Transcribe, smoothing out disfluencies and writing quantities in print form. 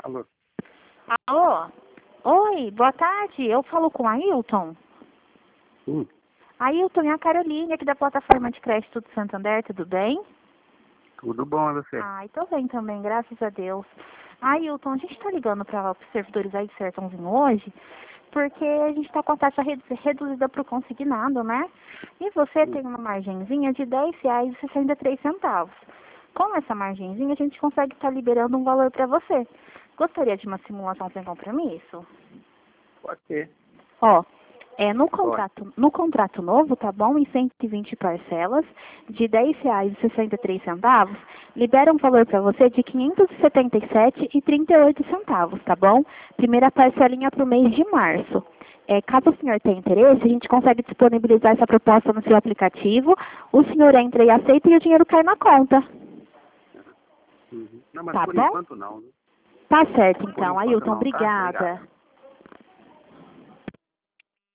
Alô? Alô? Oi, boa tarde. Eu falo com a Ailton. Ailton, é a Caroline aqui da plataforma de crédito do Santander, tudo bem? Tudo bom, você? Ai, tô bem também, graças a Deus. Ailton, a gente tá ligando para os servidores aí de Sertãozinho hoje, porque a gente tá com a taxa reduzida pro consignado, né? E você tem uma margenzinha de R$10,63. Com essa margenzinha, a gente consegue estar liberando um valor para você. Gostaria de uma simulação sem compromisso? Pode ser. Ó, no contrato novo, tá bom? Em 120 parcelas de R$10,63, libera um valor para você de R$577,38, tá bom? Primeira parcelinha para o mês de março. Caso o senhor tenha interesse, a gente consegue disponibilizar essa proposta no seu aplicativo, o senhor entra e aceita e o dinheiro cai na conta. Não, mas Tá por bom? enquanto não. Tá certo, então. enquanto Ailton, não, tá? obrigada. Obrigado.